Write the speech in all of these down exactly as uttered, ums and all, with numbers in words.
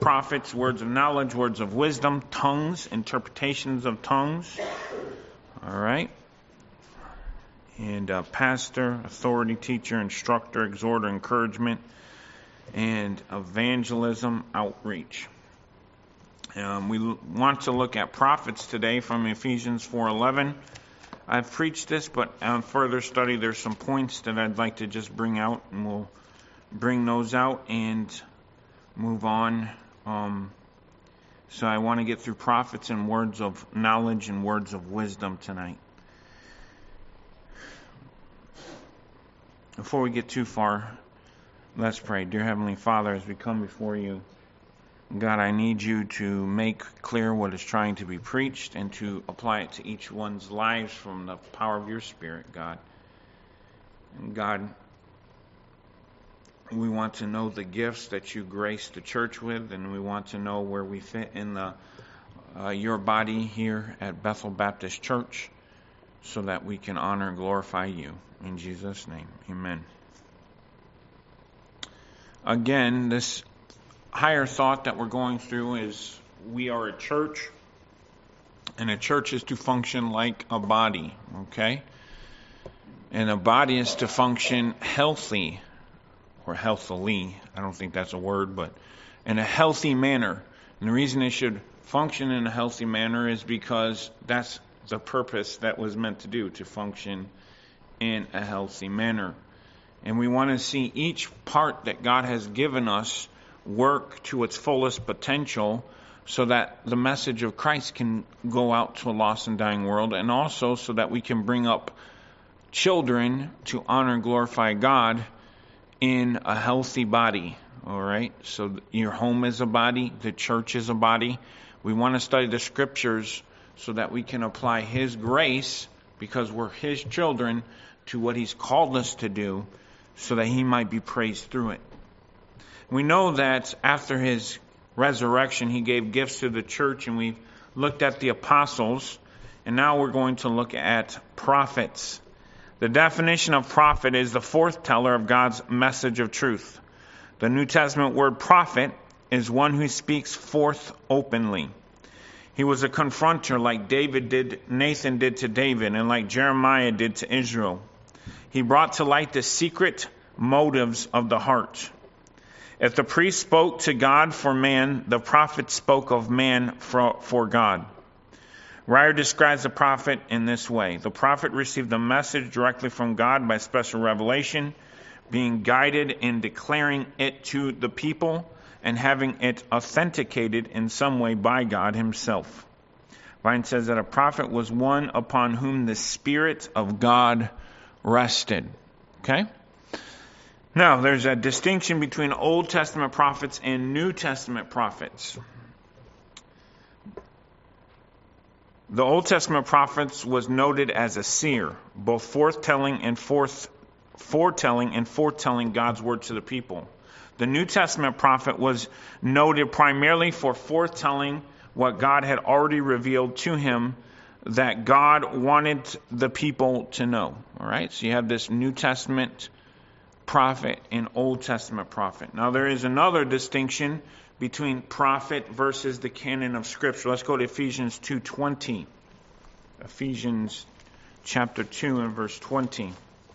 prophets, words of knowledge, words of wisdom, tongues, interpretations of tongues. All right. And uh, pastor, authority, teacher, instructor, exhorter, encouragement, and evangelism, outreach. Um, we l- want to look at prophets today from Ephesians four eleven. I've preached this, but on further study, there's some points that I'd like to just bring out, and we'll bring those out and move on. Um, so I want to get through prophets and words of knowledge and words of wisdom tonight. Before we get too far, let's pray. Dear Heavenly Father, as we come before you, God, I need you to make clear what is trying to be preached and to apply it to each one's lives from the power of your Spirit, God. And God, we want to know the gifts that you grace the church with, and we want to know where we fit in the uh, your body here at Bethel Baptist Church so that we can honor and glorify you. In Jesus' name, amen. Again, this higher thought that we're going through is we are a church, and a church is to function like a body, okay? And a body is to function healthy, or healthily, I don't think that's a word, but in a healthy manner. And the reason it should function in a healthy manner is because that's the purpose that was meant to do, to function in a healthy manner. And we want to see each part that God has given us work to its fullest potential so that the message of Christ can go out to a lost and dying world, and also so that we can bring up children to honor and glorify God in a healthy body. All right? So your home is a body, the church is a body. We want to study the scriptures so that we can apply His grace, because we're His children, to what He's called us to do, so that He might be praised through it. We know that after His resurrection, He gave gifts to the church, and we've looked at the apostles, and now we're going to look at prophets. The definition of prophet is the forthteller of God's message of truth. The New Testament word prophet is one who speaks forth openly. He was a confronter like David did, Nathan did to David, and like Jeremiah did to Israel. He brought to light the secret motives of the heart. If the priest spoke to God for man, the prophet spoke of man for, for God. Ryer describes the prophet in this way. The prophet received the message directly from God by special revelation, being guided in declaring it to the people and having it authenticated in some way by God Himself. Vine says that a prophet was one upon whom the Spirit of God rested. Okay? Now, there's a distinction between Old Testament prophets and New Testament prophets. The Old Testament prophets was noted as a seer, both foretelling and forth, foretelling and foretelling God's word to the people. The New Testament prophet was noted primarily for foretelling what God had already revealed to him that God wanted the people to know. All right, so you have this New Testament prophet and Old Testament prophet. Now there is another distinction between prophet versus the canon of Scripture. Let's go to Ephesians two twenty. Ephesians chapter two and verse twenty.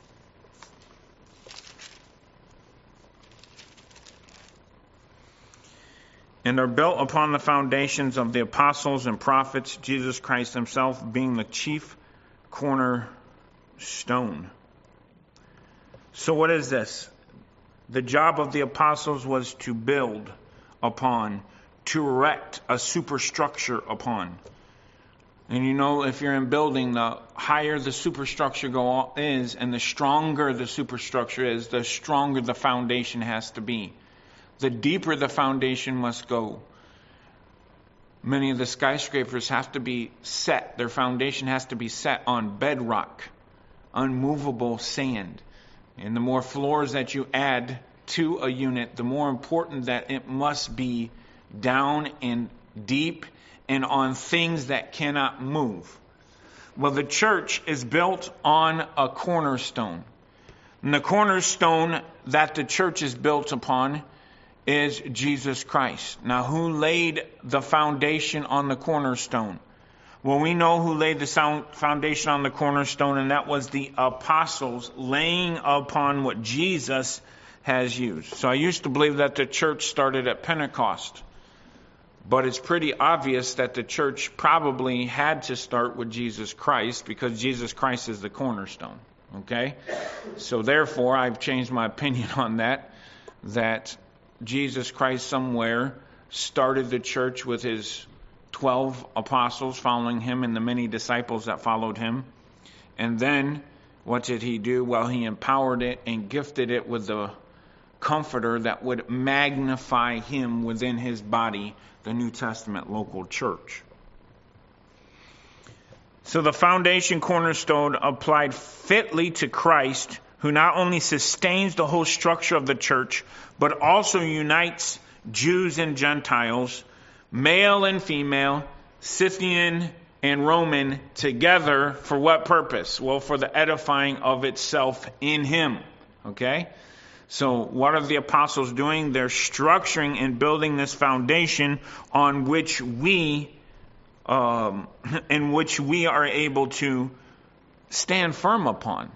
And are built upon the foundations of the apostles and prophets, Jesus Christ Himself being the chief cornerstone. So what is this? The job of the apostles was to build upon, to erect a superstructure upon. And you know, if you're in building, the higher the superstructure go is, and the stronger the superstructure is, the stronger the foundation has to be. The deeper the foundation must go. Many of the skyscrapers have to be set, their foundation has to be set on bedrock, unmovable sand. And the more floors that you add to a unit, the more important that it must be down and deep and on things that cannot move. Well, the church is built on a cornerstone. And the cornerstone that the church is built upon is Jesus Christ. Now, who laid the foundation on the cornerstone? Well, we know who laid the foundation on the cornerstone, and that was the apostles laying upon what Jesus has used. So I used to believe that the church started at Pentecost, but it's pretty obvious that the church probably had to start with Jesus Christ, because Jesus Christ is the cornerstone. Okay? So therefore, I've changed my opinion on that, that Jesus Christ somewhere started the church with his twelve apostles following him and the many disciples that followed him. And then what did he do? Well, he empowered it and gifted it with the comforter that would magnify him within his body, the New Testament local church. So the foundation cornerstone applied fitly to Christ, who not only sustains the whole structure of the church, but also unites Jews and Gentiles, male and female, Scythian and Roman, together for what purpose? Well, for the edifying of itself in him. Okay? So what are the apostles doing? They're structuring and building this foundation on which we, um, in which we are able to stand firm upon.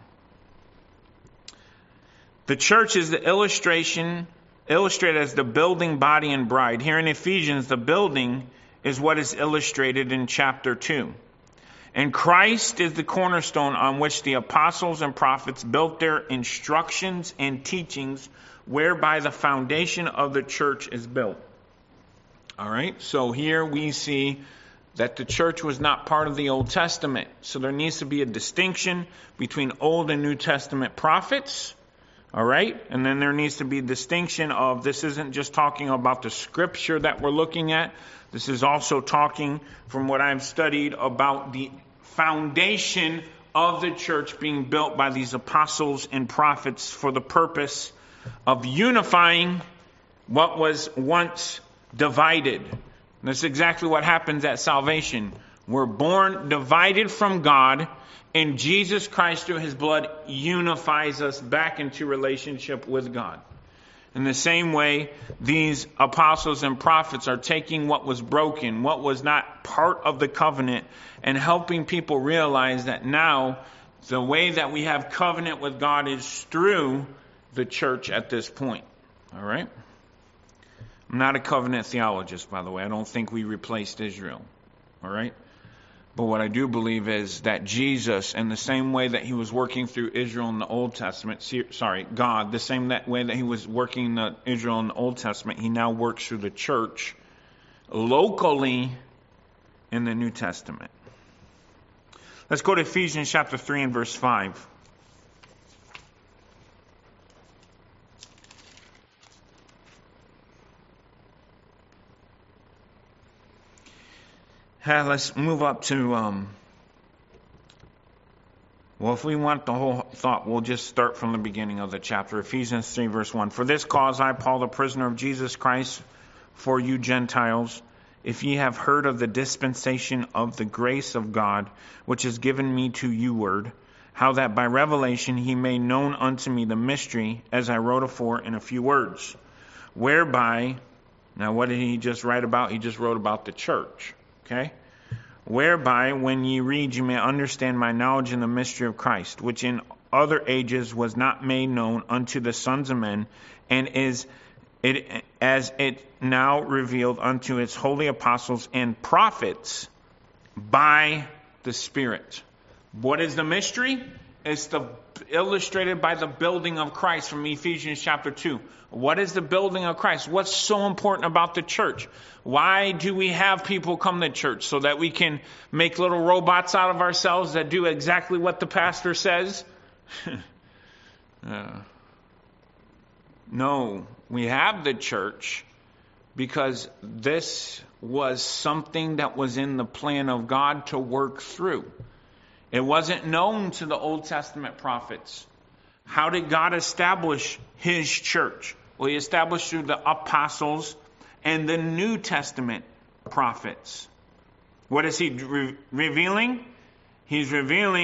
The church is the illustration, illustrated as the building body and bride. Here in Ephesians, the building is what is illustrated in chapter two. And Christ is the cornerstone on which the apostles and prophets built their instructions and teachings, whereby the foundation of the church is built. All right, so here we see that the church was not part of the Old Testament. So there needs to be a distinction between Old and New Testament prophets. All right, and then there needs to be a distinction of, this isn't just talking about the scripture that we're looking at. This is also talking, from what I've studied, about the foundation of the church being built by these apostles and prophets for the purpose of unifying what was once divided. And that's exactly what happens at salvation. We're born divided from God, and Jesus Christ, through his blood, unifies us back into relationship with God. In the same way, these apostles and prophets are taking what was broken, what was not part of the covenant, and helping people realize that now the way that we have covenant with God is through the church at this point. All right? I'm not a covenant theologist, by the way. I don't think we replaced Israel. All right? But what I do believe is that Jesus, in the same way that he was working through Israel in the Old Testament, sorry, God, the same that way that he was working the Israel in the Old Testament, he now works through the church locally in the New Testament. Let's go to Ephesians chapter three and verse five. Uh, let's move up to, um, well, if we want the whole thought, we'll just start from the beginning of the chapter. Ephesians three, verse one. For this cause I, Paul, the prisoner of Jesus Christ, for you Gentiles, if ye have heard of the dispensation of the grace of God, which is given me to you word, how that by revelation he made known unto me the mystery, as I wrote afore in a few words, whereby, now what did he just write about? He just wrote about the church. Okay? Whereby, when ye read, you may understand my knowledge in the mystery of Christ, which in other ages was not made known unto the sons of men, and is it as it now revealed unto its holy apostles and prophets by the Spirit. What is the mystery? It's the illustrated by the building of Christ from Ephesians chapter two. What is the building of Christ? What's so important about the church? Why do we have people come to church? So that we can make little robots out of ourselves that do exactly what the pastor says? uh, no, we have the church because this was something that was in the plan of God to work through. It wasn't known to the Old Testament prophets. How did God establish his church? Well, he established through the apostles and the New Testament prophets. What is he re- revealing? He's revealing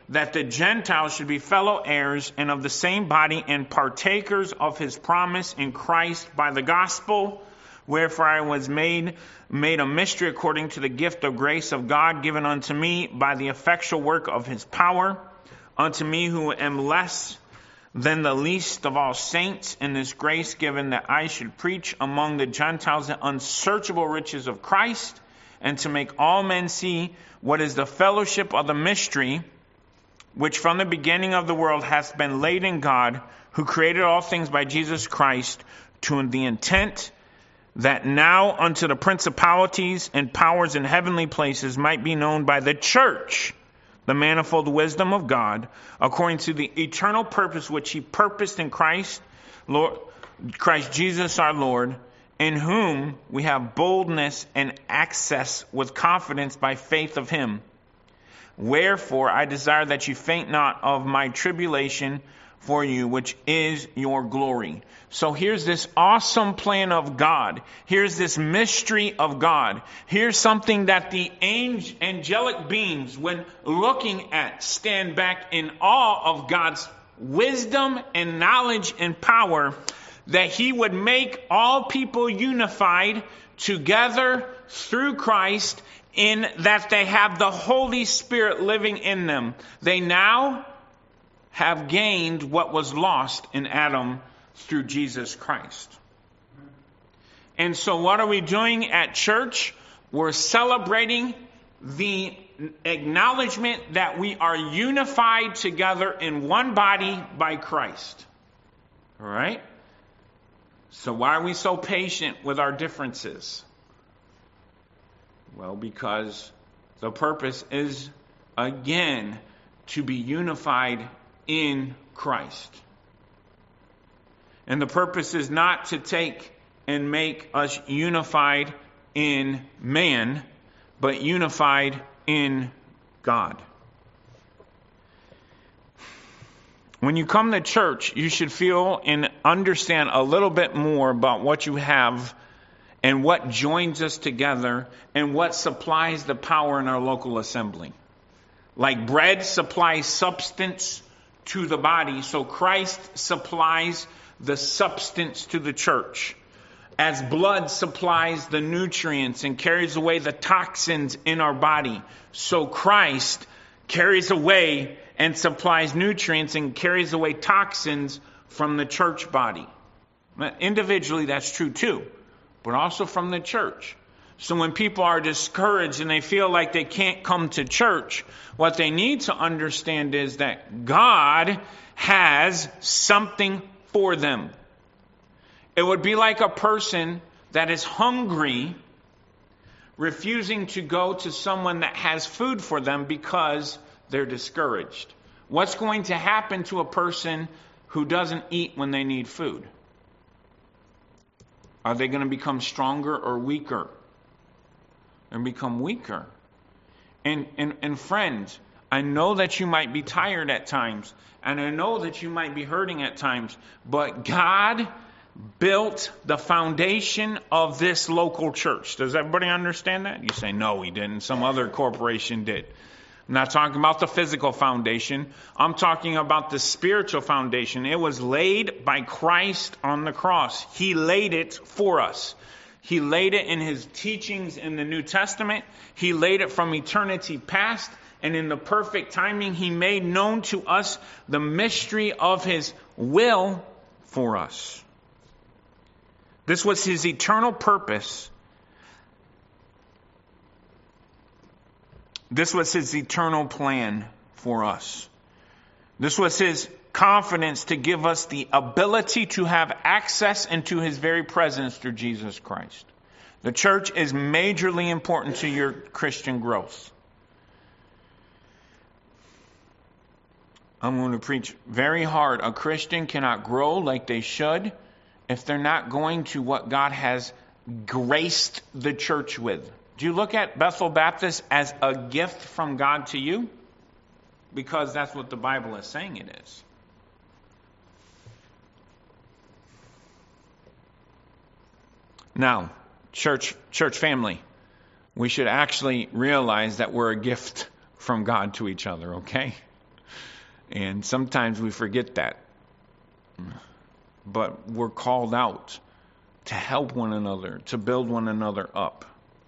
that the Gentiles should be fellow heirs and of the same body and partakers of his promise in Christ by the gospel. Wherefore I was made made a mystery according to the gift of grace of God given unto me by the effectual work of his power. Unto me who am less than the least of all saints, in this grace given that I should preach among the Gentiles the unsearchable riches of Christ, and to make all men see what is the fellowship of the mystery, which from the beginning of the world hath been laid in God, who created all things by Jesus Christ, to the intent that now unto the principalities and powers in heavenly places might be known by the church the manifold wisdom of God, according to the eternal purpose which he purposed in Christ, Lord, Christ Jesus our Lord, in whom we have boldness and access with confidence by faith of him. Wherefore I desire that you faint not of my tribulation for you, which is your glory. So here's this awesome plan of God. Here's this mystery of God. Here's something that the angelic beings, when looking at, stand back in awe of God's wisdom and knowledge and power, that he would make all people unified together through Christ, in that they have the Holy Spirit living in them. They now have gained what was lost in Adam through Jesus Christ. And so what are we doing at church? We're celebrating the acknowledgement that we are unified together in one body by Christ. All right? So why are we so patient with our differences? Well, because the purpose is, again, to be unified in Christ. And the purpose is not to take and make us unified in man, but unified in God. When you come to church, you should feel and understand a little bit more about what you have and what joins us together and what supplies the power in our local assembly. Like bread supplies substance to the body, so Christ supplies the substance to the church. As blood supplies the nutrients and carries away the toxins in our body, so Christ carries away and supplies nutrients and carries away toxins from the church body. Individually, that's true too, but also from the church. So when people are discouraged and they feel like they can't come to church, what they need to understand is that God has something for them. It would be like a person that is hungry refusing to go to someone that has food for them because they're discouraged. What's going to happen to a person who doesn't eat when they need food? Are they going to become stronger or weaker? And become weaker. And, and, and friends, I know that you might be tired at times, and I know that you might be hurting at times, but God built the foundation of this local church. Does everybody understand that? You say, no, he didn't. Some other corporation did. I'm not talking about the physical foundation. I'm talking about the spiritual foundation. It was laid by Christ on the cross. He laid it for us. He laid it in his teachings in the New Testament. He laid it from eternity past. And in the perfect timing, he made known to us the mystery of his will for us. This was his eternal purpose. This was his eternal plan for us. This was his confidence to give us the ability to have access into his very presence through Jesus Christ. The church is majorly important to your Christian growth. I'm going to preach very hard. A Christian cannot grow like they should if they're not going to what God has graced the church with. Do you look at Bethel Baptist as a gift from God to you? Because that's what the Bible is saying it is. Now, church, church family, we should actually realize that we're a gift from God to each other, okay? And sometimes we forget that. But we're called out to help one another, to build one another up.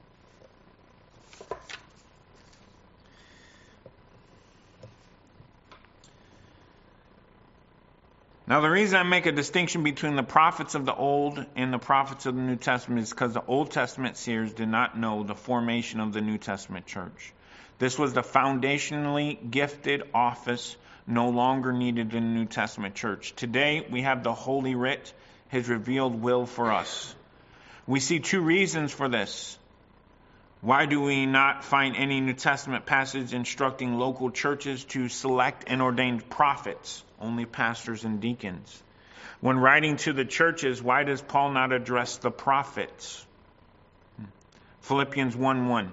Now, the reason I make a distinction between the prophets of the Old and the prophets of the New Testament is because the Old Testament seers did not know the formation of the New Testament church. This was the foundationally gifted office no longer needed in the New Testament church. Today, we have the Holy Writ, His revealed will for us. We see two reasons for this. Why do we not find any New Testament passage instructing local churches to select and ordain prophets? Only pastors and deacons. When writing to the churches, why does Paul not address the prophets? Philippians one one.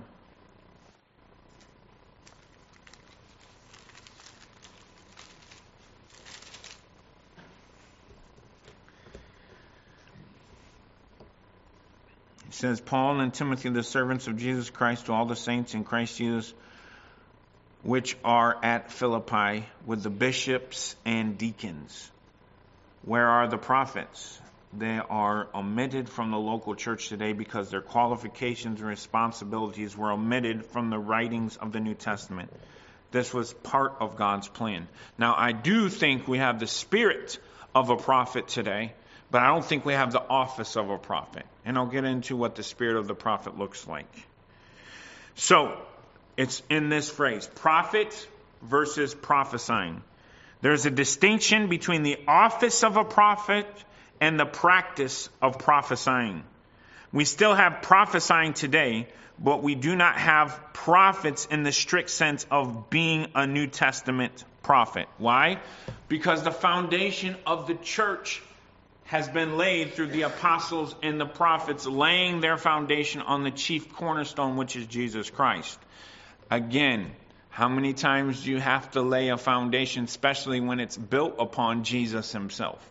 It says, Paul and Timothy, the servants of Jesus Christ, to all the saints in Christ Jesus, which are at Philippi, with the bishops and deacons. Where are the prophets? They are omitted from the local church today because their qualifications and responsibilities were omitted from the writings of the New Testament. This was part of God's plan. Now, I do think we have the spirit of a prophet today, but I don't think we have the office of a prophet. And I'll get into what the spirit of the prophet looks like. So, it's in this phrase, prophet versus prophesying. There's a distinction between the office of a prophet and the practice of prophesying. We still have prophesying today, but we do not have prophets in the strict sense of being a New Testament prophet. Why? Because the foundation of the church has been laid through the apostles and the prophets, laying their foundation on the chief cornerstone, which is Jesus Christ. Again, how many times do you have to lay a foundation, especially when it's built upon Jesus himself?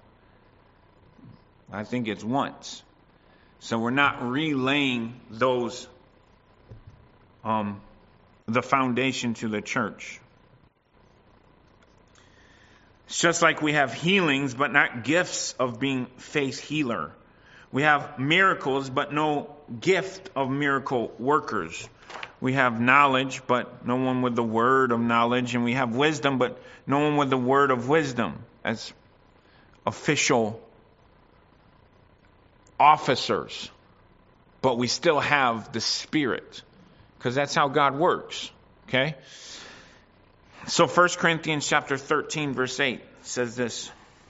I think it's once. So we're not relaying those, um, the foundation to the church. It's just like we have healings, but not gifts of being faith healer. We have miracles, but no gift of miracle workers. We have knowledge, but no one with the word of knowledge. And we have wisdom, but no one with the word of wisdom as official officers. But we still have the Spirit, because that's how God works. Okay? So First Corinthians chapter thirteen, verse eight says this.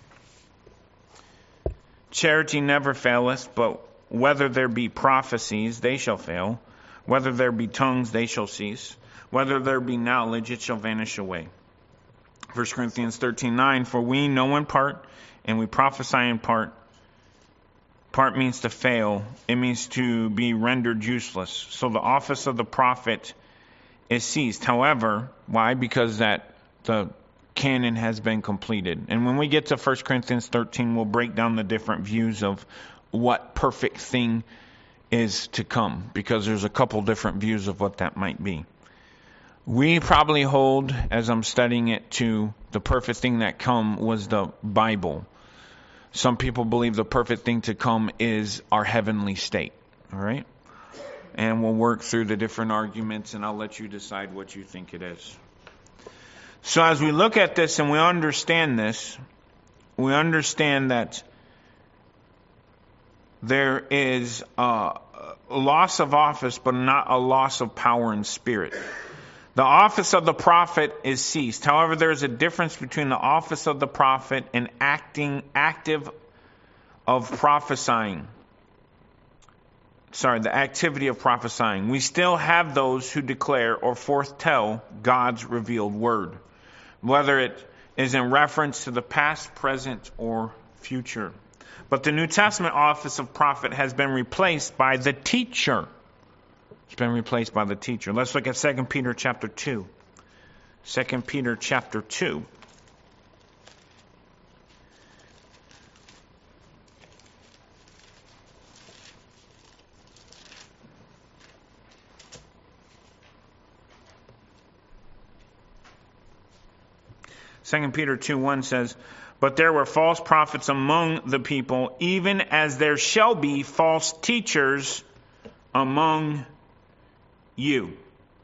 Charity never faileth, but whether there be prophecies, they shall fail. Whether there be tongues, they shall cease. Whether there be knowledge, it shall vanish away. First Corinthians thirteen nine, for we know in part, and we prophesy in part. Part means to fail. It means to be rendered useless. So the office of the prophet is ceased. However, why? Because that the canon has been completed. And when we get to First Corinthians thirteen, we'll break down the different views of what perfect thing is to come, because there's a couple different views of what that might be. We probably hold, as I'm studying it, to the perfect thing that come was the Bible. Some people believe the perfect thing to come is our heavenly state. All right? And we'll work through the different arguments, and I'll let you decide what you think it is. So as we look at this and we understand this, we understand that there is a loss of office, but not a loss of power and spirit. The office of the prophet is ceased. However, there is a difference between the office of the prophet and acting, active of prophesying. Sorry, the activity of prophesying. We still have those who declare or foretell God's revealed word, whether it is in reference to the past, present, or future. But the New Testament office of prophet has been replaced by the teacher. It's been replaced by the teacher. Let's look at Second Peter chapter two. Second Peter chapter two. Second Peter two one says, "But there were false prophets among the people, even as there shall be false teachers among you."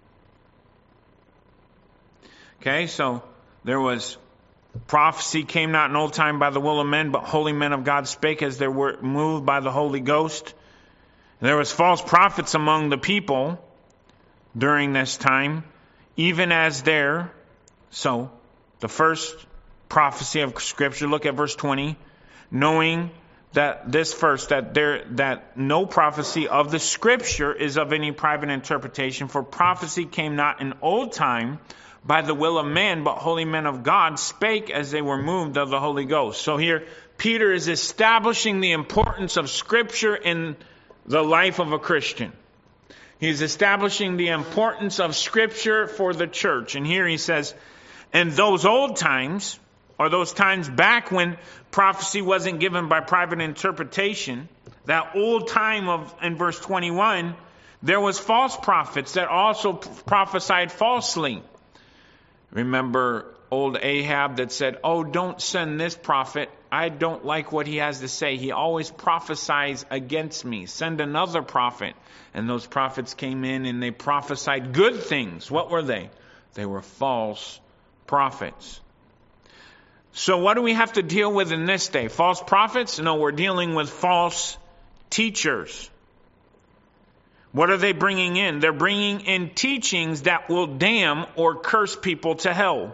Okay, so there was prophecy came not in old time by the will of men, but holy men of God spake as they were moved by the Holy Ghost. There was false prophets among the people during this time, even as there. So, the first prophecy of Scripture, look at verse twenty, knowing that this first, that there, that no prophecy of the Scripture is of any private interpretation, for prophecy came not in old time by the will of man, but holy men of God spake as they were moved of the Holy Ghost. So here, Peter is establishing the importance of Scripture in the life of a Christian. He's establishing the importance of Scripture for the church. And here he says, in those old times, or those times back when prophecy wasn't given by private interpretation, that old time of, in verse twenty-one, there was false prophets that also prophesied falsely. Remember old Ahab that said, "Oh, don't send this prophet. I don't like what he has to say. He always prophesies against me. Send another prophet." And those prophets came in and they prophesied good things. What were they? They were false prophets. So what do we have to deal with in this day? False prophets? No, we're dealing with false teachers. What are they bringing in? They're bringing in teachings that will damn or curse people to hell.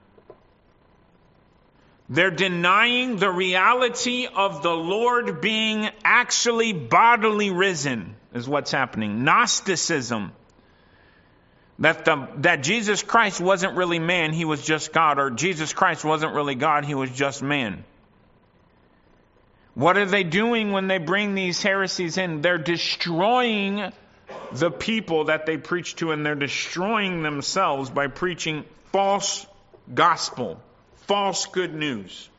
They're denying the reality of the Lord being actually bodily risen, is what's happening. Gnosticism. That the, that Jesus Christ wasn't really man, he was just God. Or Jesus Christ wasn't really God, he was just man. What are they doing when they bring these heresies in? They're destroying the people that they preach to, and they're destroying themselves by preaching false gospel, false good news.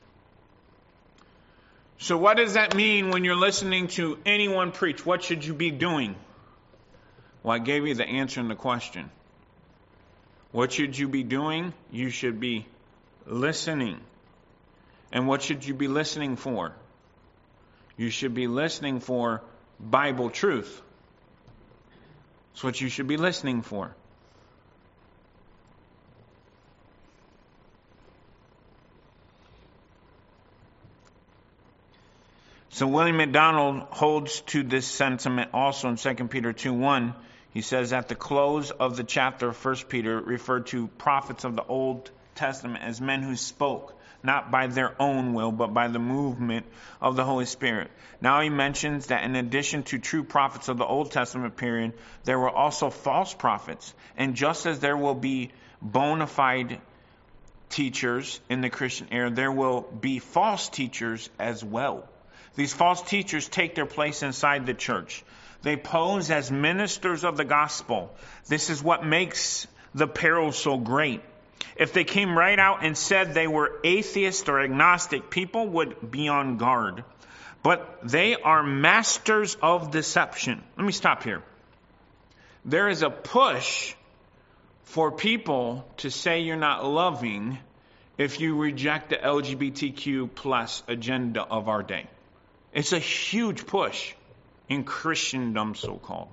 So what does that mean when you're listening to anyone preach? What should you be doing? Well, I gave you the answer in the question. What should you be doing? You should be listening. And what should you be listening for? You should be listening for Bible truth. That's what you should be listening for. So William MacDonald holds to this sentiment also in Second Peter two one. He says, at the close of the chapter of First Peter, referred to prophets of the Old Testament as men who spoke, not by their own will, but by the movement of the Holy Spirit. Now he mentions that in addition to true prophets of the Old Testament period, there were also false prophets. And just as there will be bona fide teachers in the Christian era, there will be false teachers as well. These false teachers take their place inside the church. They pose as ministers of the gospel. This is what makes the peril so great. If they came right out and said they were atheist or agnostic, people would be on guard. But they are masters of deception. Let me stop here. There is a push for people to say you're not loving if you reject the L G B T Q plus agenda of our day. It's a huge push in Christendom, so-called.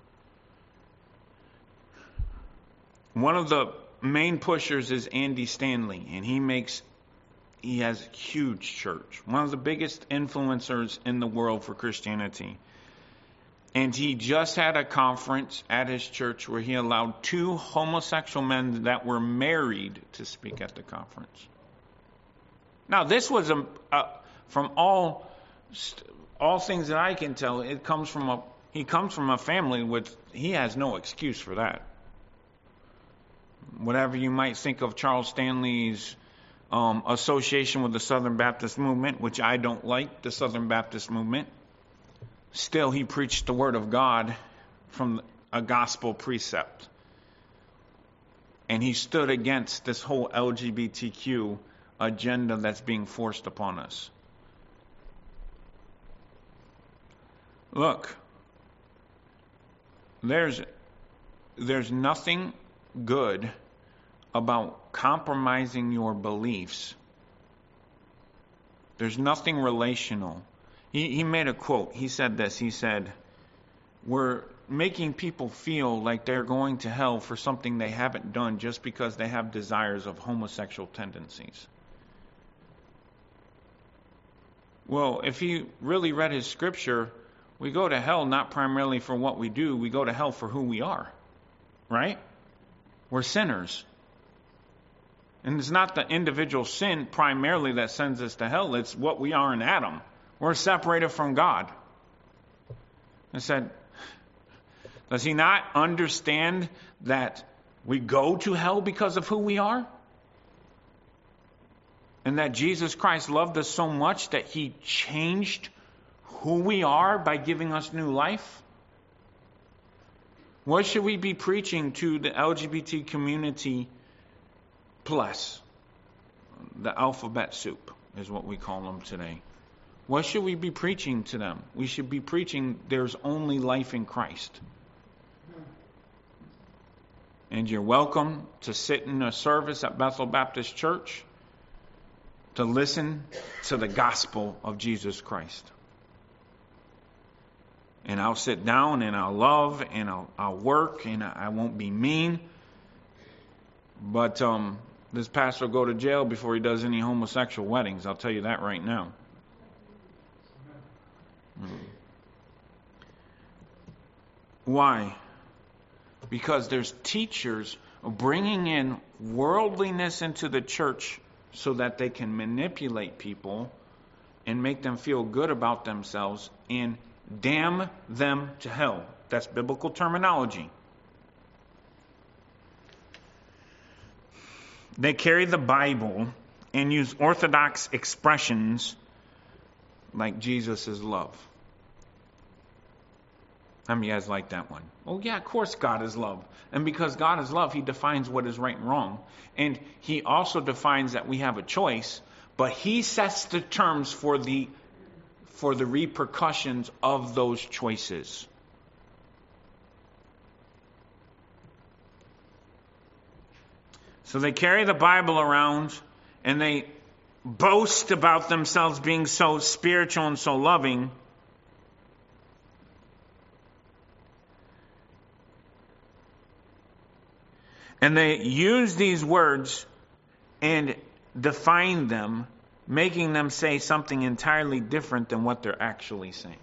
One of the main pushers is Andy Stanley, and he makes, he has a huge church. One of the biggest influencers in the world for Christianity. And he just had a conference at his church where he allowed two homosexual men that were married to speak at the conference. Now, this was a, a from all all things that I can tell, it comes from a he comes from a family with he has no excuse for that. Whatever you might think of Charles Stanley's um, association with the Southern Baptist movement, which I don't like, the Southern Baptist movement, still he preached the Word of God from a gospel precept. And he stood against this whole L G B T Q agenda that's being forced upon us. Look, there's there's nothing good about compromising your beliefs. There's nothing relational. He, he made a quote. He said this. He said, we're making people feel like they're going to hell for something they haven't done just because they have desires of homosexual tendencies. Well, if he really read his scripture, we go to hell not primarily for what we do. We go to hell for who we are. Right? We're sinners. And it's not the individual sin primarily that sends us to hell. It's what we are in Adam. We're separated from God. I said, does he not understand that we go to hell because of who we are? And that Jesus Christ loved us so much that he changed who we are by giving us new life? What should we be preaching to the L G B T community plus? The alphabet soup is what we call them today. What should we be preaching to them? We should be preaching there's only life in Christ. And you're welcome to sit in a service at Bethel Baptist Church to listen to the gospel of Jesus Christ. And I'll sit down and I'll love and I'll, I'll work and I won't be mean. But um, this pastor will go to jail before he does any homosexual weddings. I'll tell you that right now. Why? Because there's teachers bringing in worldliness into the church so that they can manipulate people and make them feel good about themselves and damn them to hell. That's biblical terminology. They carry the Bible and use orthodox expressions like Jesus is love. How many of you guys like that one? Oh yeah, of course God is love. And because God is love, he defines what is right and wrong. And he also defines that we have a choice, but he sets the terms for the for the repercussions of those choices. So they carry the Bible around and they boast about themselves being so spiritual and so loving. And they use these words and define them, making them say something entirely different than what they're actually saying.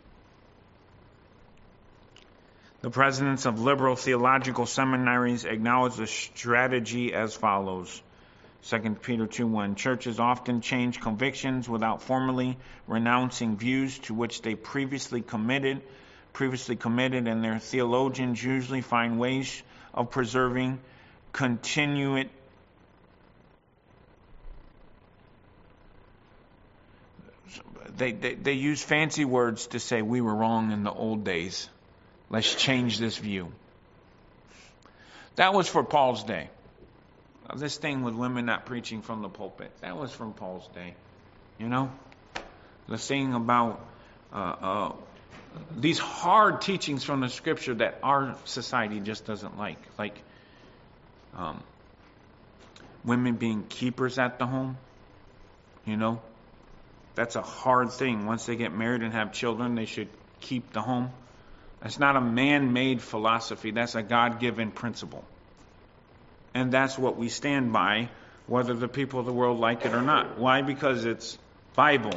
The presidents of liberal theological seminaries acknowledge the strategy as follows. Second Peter two one, churches often change convictions without formally renouncing views to which they previously committed, previously committed, and their theologians usually find ways of preserving continuity. They, they they use fancy words to say we were wrong in the old days. Let's change this view. That was for Paul's day. This thing with women not preaching from the pulpit, that was from Paul's day. You know? The thing about uh, uh, these hard teachings from the scripture that our society just doesn't like. Like um, women being keepers at the home. You know? That's a hard thing. Once they get married and have children, they should keep the home. That's not a man-made philosophy. That's a God-given principle. And that's what we stand by, whether the people of the world like it or not. Why? Because it's Bible.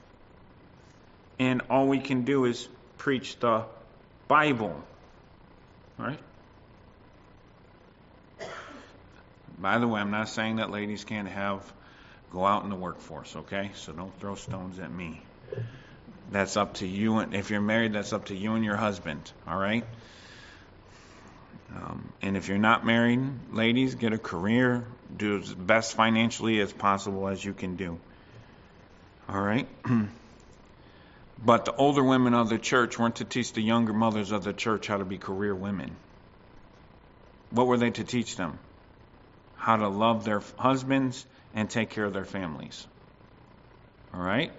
And all we can do is preach the Bible. Right? By the way, I'm not saying that ladies can't have go out in the workforce, okay? So don't throw stones at me. That's up to you. And if you're married, that's up to you and your husband, all right? Um, and if you're not married, ladies, get a career. Do as best financially as possible as you can do. All right? But the older women of the church weren't to teach the younger mothers of the church how to be career women. What were they to teach them? How to love their husbands and take care of their families. All right?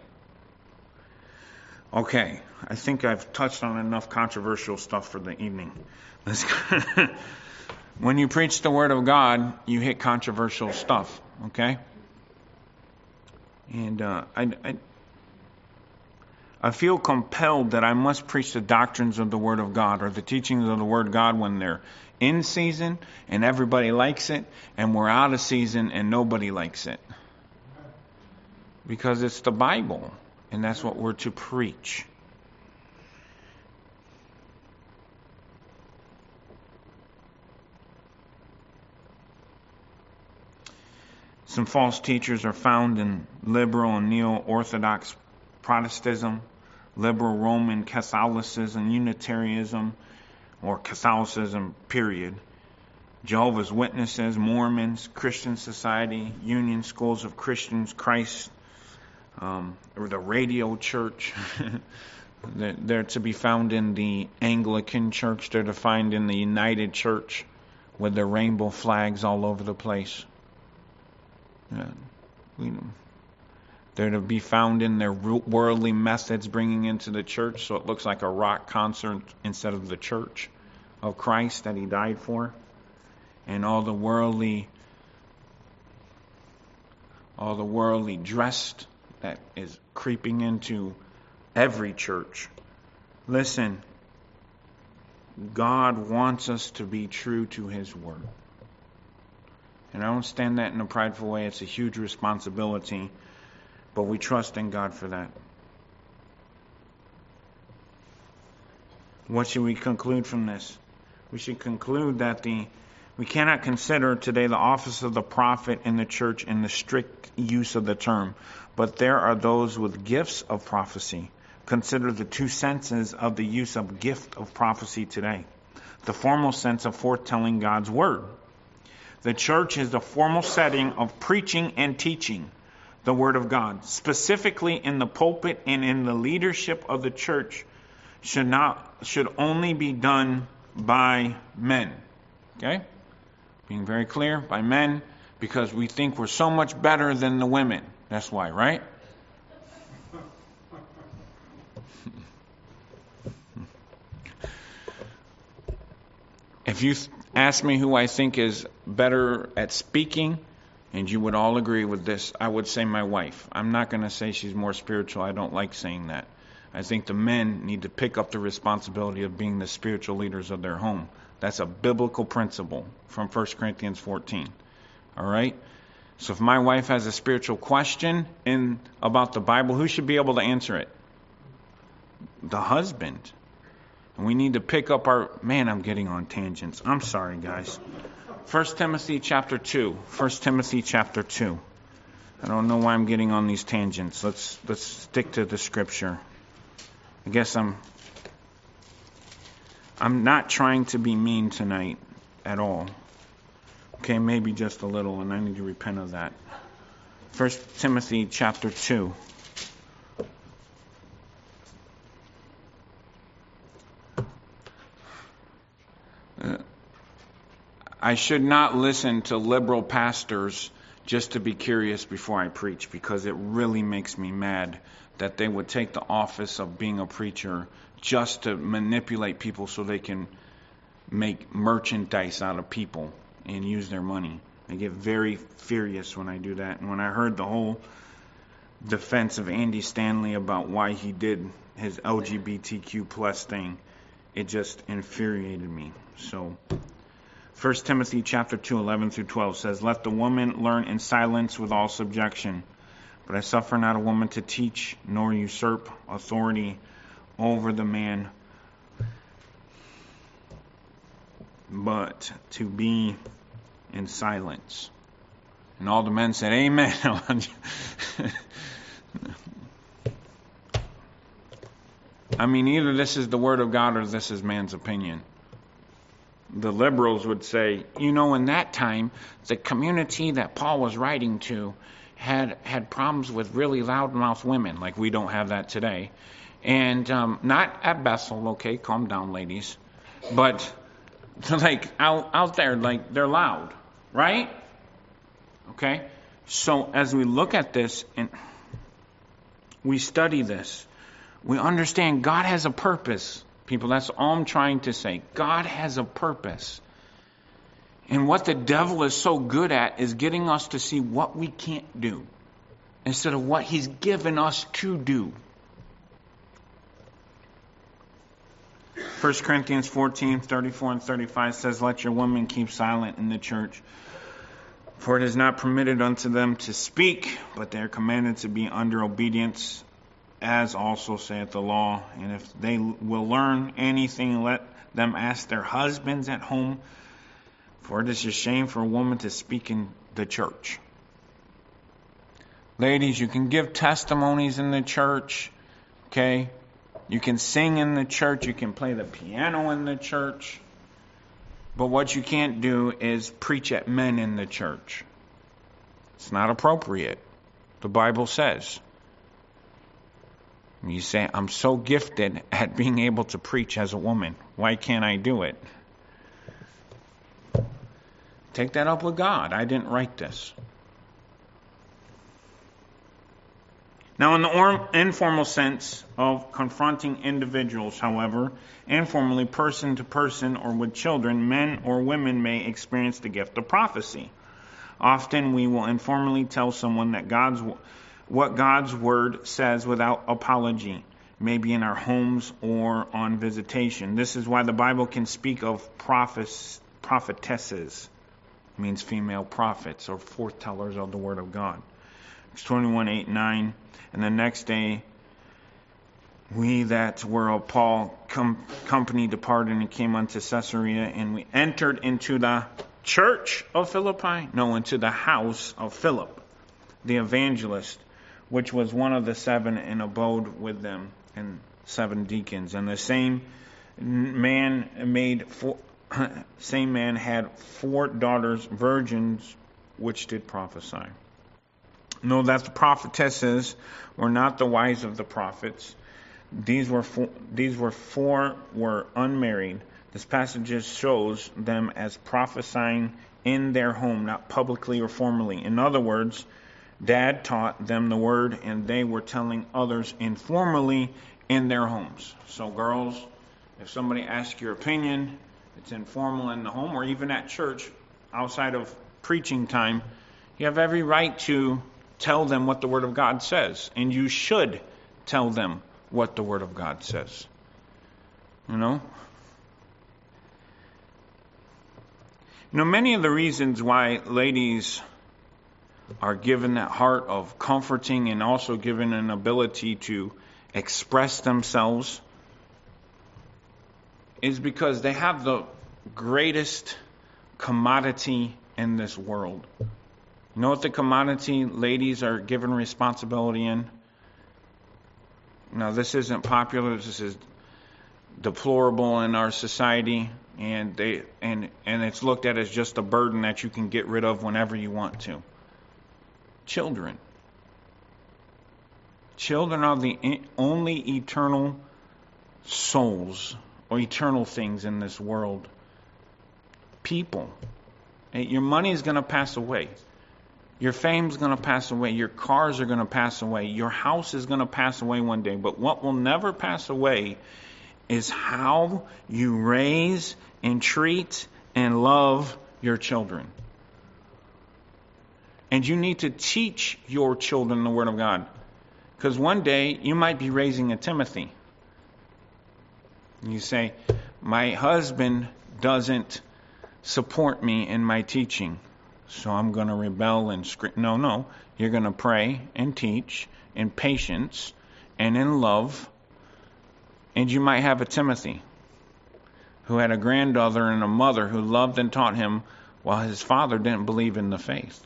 Okay, I think I've touched on enough controversial stuff for the evening. Let's go. When you preach the Word of God, you hit controversial stuff, okay? And uh, I, I, I feel compelled that I must preach the doctrines of the Word of God, or the teachings of the Word of God, when they're in season and everybody likes it, and we're out of season and nobody likes it. Because it's the Bible, and that's what we're to preach. Some false teachers are found in liberal and neo-Orthodox Protestantism, liberal Roman Catholicism, Unitarianism, or Catholicism, period. Jehovah's Witnesses, Mormons, Christian Society, Union Schools of Christians, Christ, um, or the Radio Church. they're, they're to be found in the Anglican Church. They're to find in the United Church with their rainbow flags all over the place. Yeah, we, they're to be found in their worldly methods bringing into the church, so it looks like a rock concert instead of the church of Christ that He died for. And all the worldly, all the worldly dressed that is creeping into every church. Listen, God wants us to be true to His Word. And I don't stand that in a prideful way. It's a huge responsibility. But we trust in God for that. What should we conclude from this? We should conclude that the we cannot consider today the office of the prophet in the church in the strict use of the term. But there are those with gifts of prophecy. Consider the two senses of the use of gift of prophecy today. The formal sense of foretelling God's Word. The church is the formal setting of preaching and teaching the Word of God. Specifically in the pulpit and in the leadership of the church should not should only be done by men. Okay? Being very clear, by men, because we think we're so much better than the women. That's why, right? If you ask me who I think is better at speaking, and you would all agree with this, I would say my wife. I'm not going to say she's more spiritual. I don't like saying that. I think the men need to pick up the responsibility of being the spiritual leaders of their home. That's a biblical principle from First Corinthians fourteen. All right? So if my wife has a spiritual question in about the Bible, who should be able to answer it? The husband. And we need to pick up our... Man, I'm getting on tangents. I'm sorry, guys. First Timothy chapter two. First Timothy chapter two. I don't know why I'm getting on these tangents. Let's let's stick to the scripture. I guess I'm I'm not trying to be mean tonight at all. Okay, maybe just a little, and I need to repent of that. First Timothy chapter two. Uh, I should not listen to liberal pastors just to be curious before I preach, because it really makes me mad that they would take the office of being a preacher just to manipulate people so they can make merchandise out of people and use their money. I get very furious when I do that. And when I heard the whole defense of Andy Stanley about why he did his L G B T Q plus thing, it just infuriated me. So First Timothy chapter two, eleven through twelve says, "Let the woman learn in silence with all subjection. But I suffer not a woman to teach, nor usurp authority over the man, but to be in silence." And all the men said, "Amen." I mean, either this is the word of God or this is man's opinion. The liberals would say, you know, in that time, the community that Paul was writing to had had problems with really loudmouth women, like we don't have that today. And um, not at Bethel, okay, calm down, ladies. But like out, out there, like they're loud, right? Okay? So as we look at this and we study this, we understand God has a purpose. People, that's all I'm trying to say. God has a purpose. And what the devil is so good at is getting us to see what we can't do instead of what he's given us to do. First Corinthians fourteen, thirty-four and thirty-five says, "Let your women keep silent in the church, for it is not permitted unto them to speak, but they are commanded to be under obedience, as also saith the law. And if they will learn anything, let them ask their husbands at home, for it is a shame for a woman to speak in the church." Ladies, you can give testimonies in the church, okay? You can sing in the church, you can play the piano in the church, but what you can't do is preach at men in the church. It's not appropriate. The Bible says. You say, "I'm so gifted at being able to preach as a woman. Why can't I do it?" Take that up with God. I didn't write this. Now, in the or- informal sense of confronting individuals, however, informally, person to person or with children, men or women may experience the gift of prophecy. Often we will informally tell someone that God's what God's word says without apology, maybe in our homes or on visitation. This is why the Bible can speak of prophets, prophetesses. It means female prophets or foretellers of the word of God. Acts twenty-one, eight, nine. "And the next day, we that were of Paul com- company departed and came unto Caesarea, and we entered into the church of Philippi, no, into the house of Philip, the evangelist, which was one of the seven, and abode with them, and seven deacons. And the same man made four, same man had four daughters, virgins, which did prophesy. Know that the prophetesses were not the wives of the prophets. These were four, these were four were unmarried. This passage shows them as prophesying in their home, not publicly or formally. In other words, Dad taught them the word, and they were telling others informally in their homes. So girls, if somebody asks your opinion, it's informal in the home or even at church outside of preaching time, you have every right to tell them what the Word of God says. And you should tell them what the Word of God says. You know? You know, many of the reasons why ladies are given that heart of comforting and also given an ability to express themselves is because they have the greatest commodity in this world. You know what the commodity ladies are given responsibility in? Now, this isn't popular. This is deplorable in our society, and they and and it's looked at as just a burden that you can get rid of whenever you want to. Children. Children are the only eternal souls or eternal things in this world. People. Your money is going to pass away. Your fame's going to pass away. Your cars are going to pass away. Your house is going to pass away one day. But what will never pass away is how you raise and treat and love your children. And you need to teach your children the Word of God. Because one day you might be raising a Timothy. You say, "My husband doesn't support me in my teaching, so I'm going to rebel and scream." No, no. You're going to pray and teach in patience and in love. And you might have a Timothy who had a granddaughter and a mother who loved and taught him while his father didn't believe in the faith.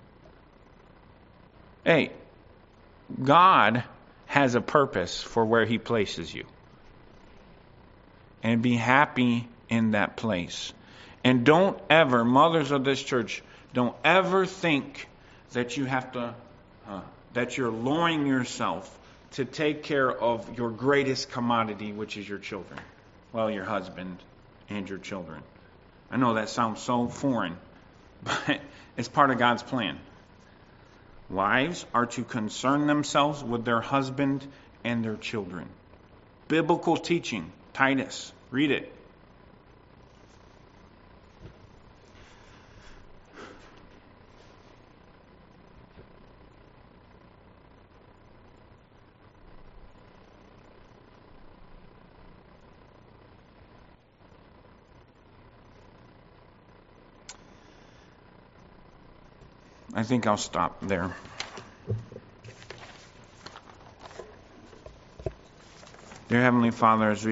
Hey, God has a purpose for where He places you. And be happy in that place. And don't ever, mothers of this church, don't ever think that you have to, uh, that you're lowering yourself to take care of your greatest commodity, which is your children. Well, your husband and your children. I know that sounds so foreign, but it's part of God's plan. Wives are to concern themselves with their husband and their children. Biblical teaching, Titus, read it. I think I'll stop there. Dear Heavenly Father, as we